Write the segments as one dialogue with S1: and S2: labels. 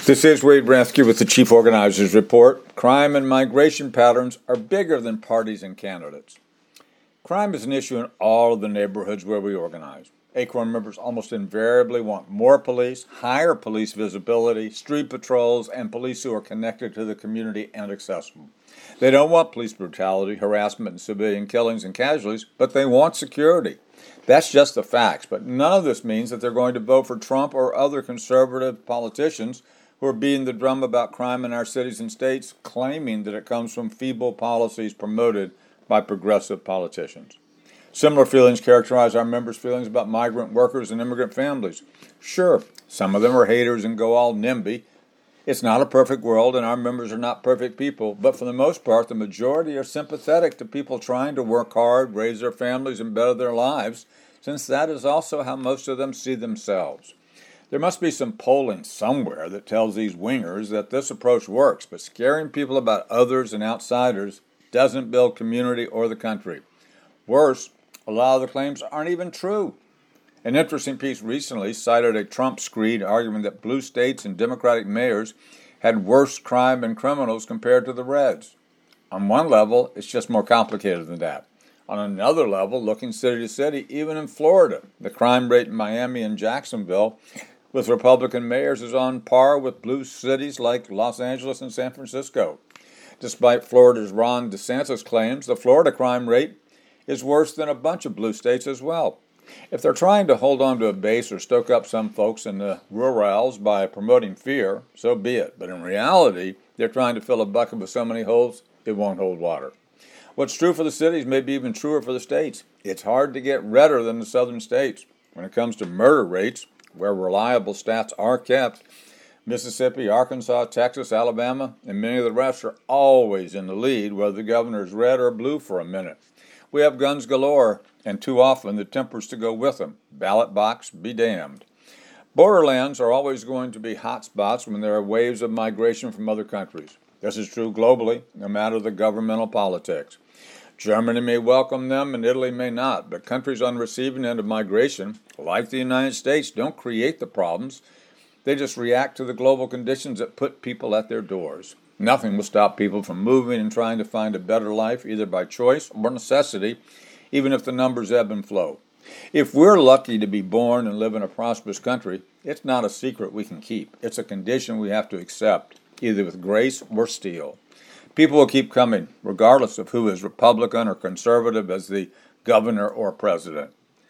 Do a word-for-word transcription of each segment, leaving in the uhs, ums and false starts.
S1: This is Wade Ransky with the Chief Organizers Report. Crime and migration patterns are bigger than parties and candidates. Crime is an issue in all of the neighborhoods where we organize. ACORN members almost invariably want more police, higher police visibility, street patrols, and police who are connected to the community and accessible. They don't want police brutality, harassment, and civilian killings and casualties, but they want security. That's just the facts, but none of this means that they're going to vote for Trump or other conservative politicians who are beating the drum about crime in our cities and states, claiming that it comes from feeble policies promoted by progressive politicians. Similar feelings characterize our members' feelings about migrant workers and immigrant families. Sure, some of them are haters and go all NIMBY. It's not a perfect world, and our members are not perfect people, but for the most part, the majority are sympathetic to people trying to work hard, raise their families, and better their lives, since that is also how most of them see themselves. There must be some polling somewhere that tells these wingers that this approach works, but scaring people about others and outsiders doesn't build community or the country. Worse, a lot of the claims aren't even true. An interesting piece recently cited a Trump screed arguing that blue states and Democratic mayors had worse crime and criminals compared to the reds. On one level, it's just more complicated than that. On another level, looking city to city, even in Florida, the crime rate in Miami and Jacksonville with Republican mayors is on par with blue cities like Los Angeles and San Francisco. Despite Florida's Ron DeSantis claims, the Florida crime rate is worse than a bunch of blue states as well. If they're trying to hold on to a base or stoke up some folks in the rurals by promoting fear, so be it. But in reality, they're trying to fill a bucket with so many holes, it won't hold water. What's true for the cities may be even truer for the states. It's hard to get redder than the southern states. When it comes to murder rates, where reliable stats are kept, Mississippi, Arkansas, Texas, Alabama, and many of the rest are always in the lead, whether the governor is red or blue for a minute. We have guns galore, and too often the tempers to go with them. Ballot box be damned. Borderlands are always going to be hot spots when there are waves of migration from other countries. This is true globally, no matter the governmental politics. Germany may welcome them and Italy may not, but countries on the receiving end of migration, like the United States, don't create the problems. They just react to the global conditions that put people at their doors. Nothing will stop people from moving and trying to find a better life, either by choice or necessity, even if the numbers ebb and flow. If we're lucky to be born and live in a prosperous country, it's not a secret we can keep. It's a condition we have to accept, either with grace or steel. People will keep coming, regardless of who is Republican or conservative as the governor or president.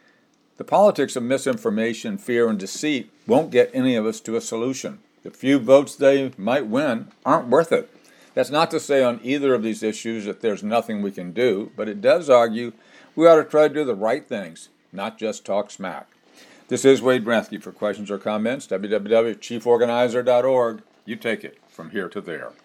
S1: The politics of misinformation, fear, and deceit won't get any of us to a solution. The few votes they might win aren't worth it. That's not to say on either of these issues that there's nothing we can do, but it does argue we ought to try to do the right things, not just talk smack. This is Wade Ransky. For questions or comments, w w w dot chief organizer dot org. You take it from here to there.